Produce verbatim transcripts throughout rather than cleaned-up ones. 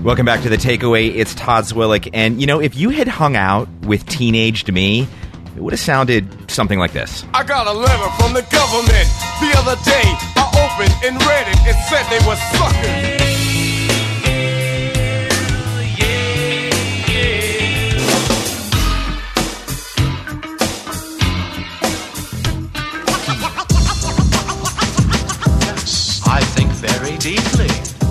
Welcome back to The Takeaway. It's Todd Zwillich. And, you know, if you had hung out with teenaged me, it would have sounded something like this. I got a letter from the government the other day. I opened and read it. It said they were suckers. I think very deeply.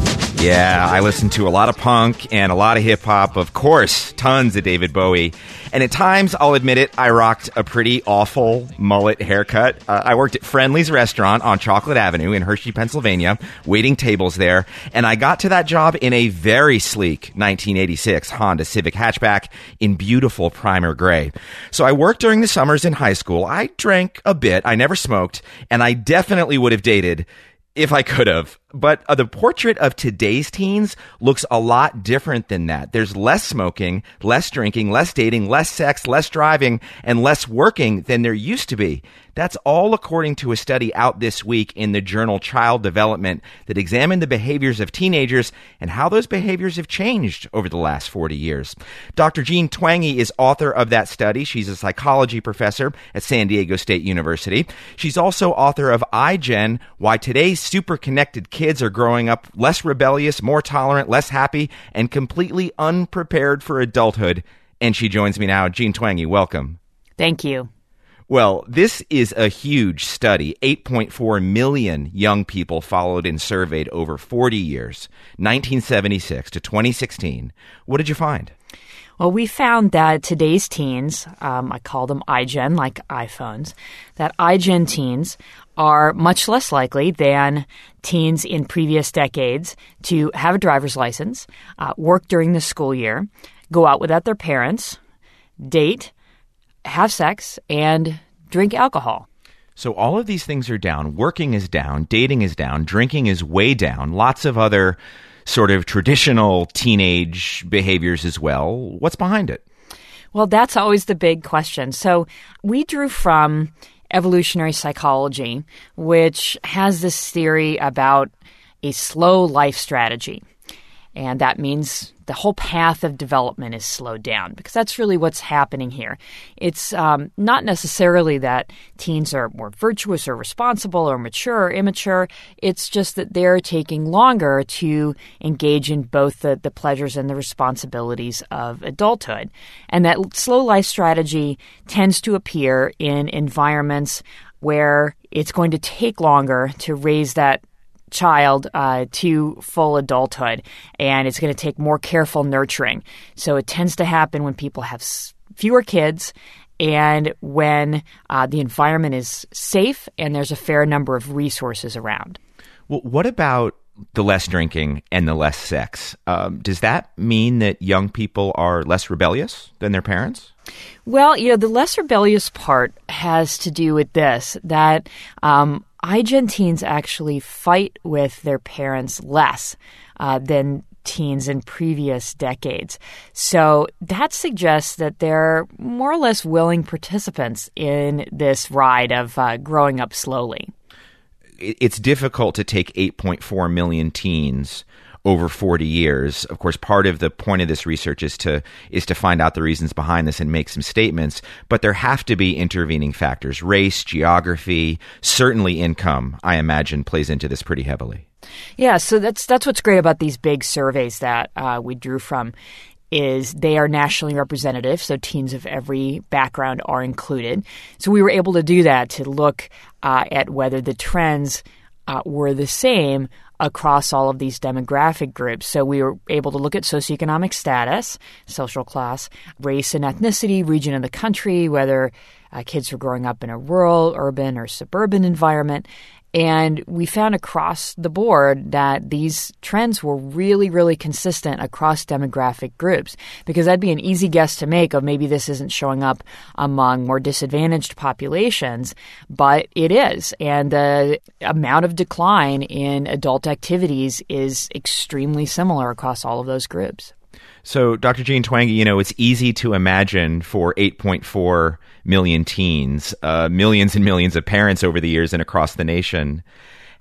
Yeah, I listen to a lot of punk and a lot of hip-hop, of course, tons of David Bowie. And at times, I'll admit it, I rocked a pretty awful mullet haircut. Uh, I worked at Friendly's restaurant on Chocolate Avenue in Hershey, Pennsylvania, waiting tables there. And I got to that job in a very sleek nineteen eighty-six Honda Civic hatchback in beautiful primer gray. So I worked during the summers in high school. I drank a bit. I never smoked. And I definitely would have dated if I could have. But uh, the portrait of today's teens looks a lot different than that. There's less smoking, less drinking, less dating, less sex, less driving, and less working than there used to be. That's all according to a study out this week in the journal Child Development that examined the behaviors of teenagers and how those behaviors have changed over the last forty years. Doctor Jean Twenge is author of that study. She's a psychology professor at San Diego State University. She's also author of iGen, Why Today's Super Connected Kids Are Growing Up Less Rebellious, More Tolerant, Less Happy, and Completely Unprepared for Adulthood. And she joins me now. Jean Twenge, welcome. Thank you. Well, this is a huge study. eight point four million young people followed and surveyed over forty years, nineteen seventy-six to twenty sixteen. What did you find? Well, we found that today's teens, um, I call them iGen, like iPhones, that iGen teens are much less likely than teens in previous decades to have a driver's license, uh, work during the school year, go out without their parents, date, have sex, and drink alcohol. So all of these things are down. Working is down. Dating is down. Drinking is way down. Lots of other sort of traditional teenage behaviors as well. What's behind it? Well, that's always the big question. So we drew from evolutionary psychology, which has this theory about a slow life strategy. And that means the whole path of development is slowed down, because that's really what's happening here. It's um, not necessarily that teens are more virtuous or responsible or mature or immature. It's just that they're taking longer to engage in both the, the pleasures and the responsibilities of adulthood. And that slow life strategy tends to appear in environments where it's going to take longer to raise that child uh, to full adulthood, and it's going to take more careful nurturing. So it tends to happen when people have s- fewer kids and when uh, the environment is safe and there's a fair number of resources around. Well, what about the less drinking and the less sex? Um, does that mean that young people are less rebellious than their parents? Well, you know, the less rebellious part has to do with this, that um, iGen teens actually fight with their parents less uh, than teens in previous decades. So that suggests that they're more or less willing participants in this ride of uh, growing up slowly. It's difficult to take eight point four million teens over forty years. Of course, part of the point of this research is to is to find out the reasons behind this and make some statements. But there have to be intervening factors. Race, geography, certainly income, I imagine, plays into this pretty heavily. Yeah, so that's that's what's great about these big surveys that uh, we drew from, is they are nationally representative, so teens of every background are included. So we were able to do that to look uh, at whether the trends uh, were the same across all of these demographic groups. So we were able to look at socioeconomic status, social class, race and ethnicity, region of the country, whether uh, kids were growing up in a rural, urban, or suburban environment. And we found across the board that these trends were really, really consistent across demographic groups, because that'd be an easy guess to make of maybe this isn't showing up among more disadvantaged populations, but it is. And the amount of decline in adult activities is extremely similar across all of those groups. So, Doctor Jean Twenge, you know, it's easy to imagine for eight point four million teens, uh, millions and millions of parents over the years and across the nation,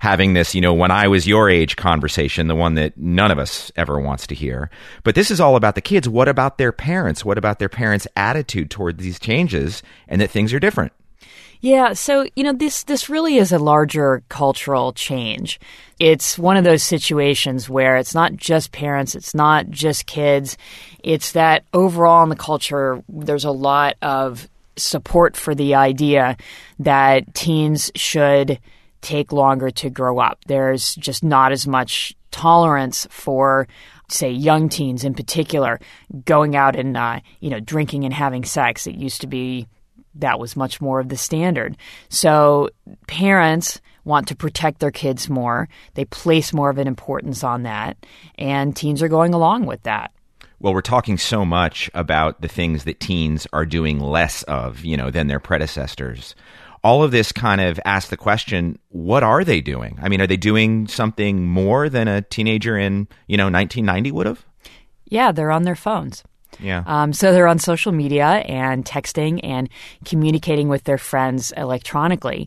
having this, you know, when I was your age conversation, the one that none of us ever wants to hear. But this is all about the kids. What about their parents? What about their parents' attitude toward these changes and that things are different? Yeah, so, you know, this this really is a larger cultural change. It's one of those situations where it's not just parents, it's not just kids. It's that overall in the culture, there's a lot of support for the idea that teens should take longer to grow up. There's just not as much tolerance for, say, young teens in particular, going out and, uh, you know, drinking and having sex. It used to be that was much more of the standard. So parents want to protect their kids more. They place more of an importance on that, and teens are going along with that. Well, we're talking so much about the things that teens are doing less of, you know, than their predecessors. All of this kind of asks the question, what are they doing? I mean, are they doing something more than a teenager in, you know, nineteen ninety would have? Yeah, they're on their phones. Yeah. Um, so they're on social media and texting and communicating with their friends electronically.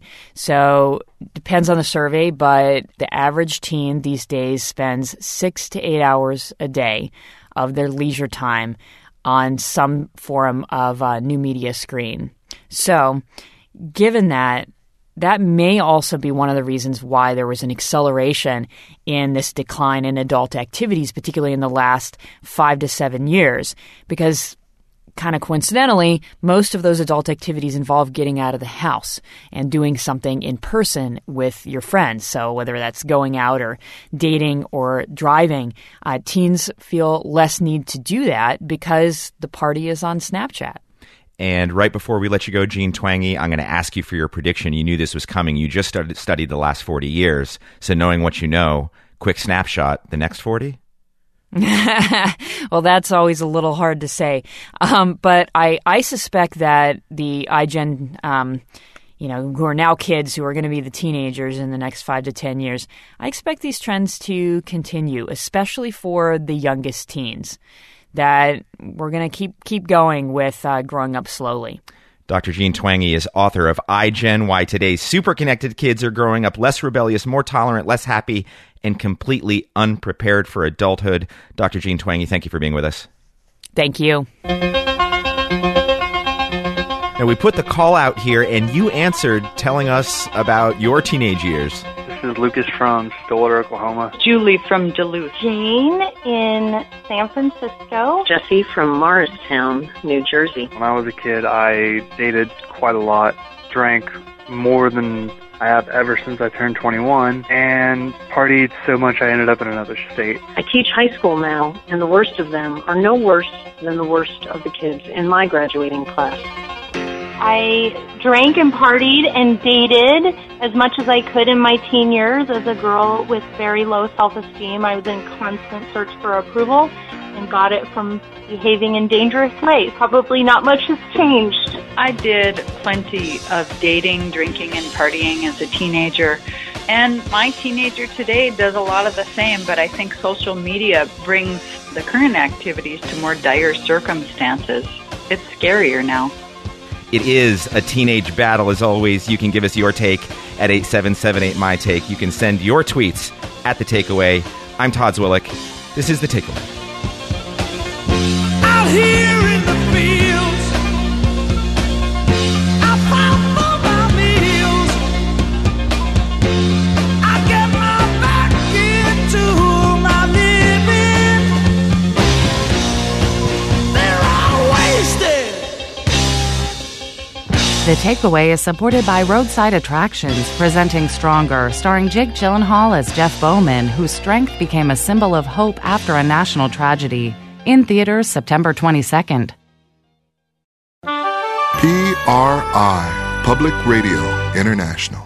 So depends on the survey, but the average teen these days spends six to eight hours a day of their leisure time on some form of uh, new media screen. So given that, that may also be one of the reasons why there was an acceleration in this decline in adult activities, particularly in the last five to seven years, because kind of coincidentally, most of those adult activities involve getting out of the house and doing something in person with your friends. So whether that's going out or dating or driving, uh, teens feel less need to do that because the party is on Snapchat. And right before we let you go, Jean Twenge, I'm going to ask you for your prediction. You knew this was coming. You just started, studied the last forty years. So knowing what you know, quick snapshot, the next forty? Well, that's always a little hard to say. Um, but I, I suspect that the iGen, um, you know, who are now kids, who are going to be the teenagers in the next five to ten years, I expect these trends to continue, especially for the youngest teens, that we're going to keep keep going with uh, growing up slowly. Doctor Jean Twenge is author of iGen, Why Today's Super Connected Kids Are Growing Up Less Rebellious, More Tolerant, Less Happy, and Completely Unprepared for Adulthood. Doctor Jean Twenge, thank you for being with us. Thank you. Now, we put the call out here, and you answered telling us about your teenage years. This is Lucas from Stillwater, Oklahoma. Julie from Duluth. Jane in San Francisco. Jesse from Morristown, New Jersey. When I was a kid, I dated quite a lot, drank more than I have ever since I turned twenty-one, and partied so much I ended up in another state. I teach high school now, and the worst of them are no worse than the worst of the kids in my graduating class. I drank and partied and dated as much as I could in my teen years. As a girl with very low self-esteem, I was in constant search for approval and got it from behaving in dangerous ways. Probably not much has changed. I did plenty of dating, drinking, and partying as a teenager. And my teenager today does a lot of the same, but I think social media brings the current activities to more dire circumstances. It's scarier now. It is a teenage battle. As always, you can give us your take at eight seven seven eight, my take. You can send your tweets at The Takeaway. I'm Todd Zwillich. This is The Takeaway. Out here in the fields, I fight for my meals. I get my back into my living. They're all wasted. The Takeaway is supported by Roadside Attractions, presenting Stronger, starring Jake Gyllenhaal as Jeff Bowman, whose strength became a symbol of hope after a national tragedy. In theaters September twenty-second. P R I, Public Radio International.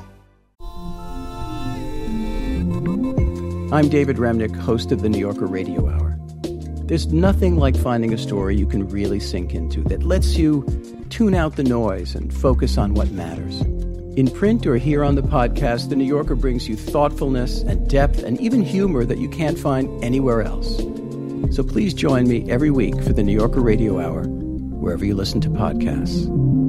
I'm David Remnick, host of the New Yorker Radio Hour. There's nothing like finding a story you can really sink into that lets you tune out the noise and focus on what matters. In print or here on the podcast, The New Yorker brings you thoughtfulness and depth and even humor that you can't find anywhere else. So please join me every week for the New Yorker Radio Hour, wherever you listen to podcasts.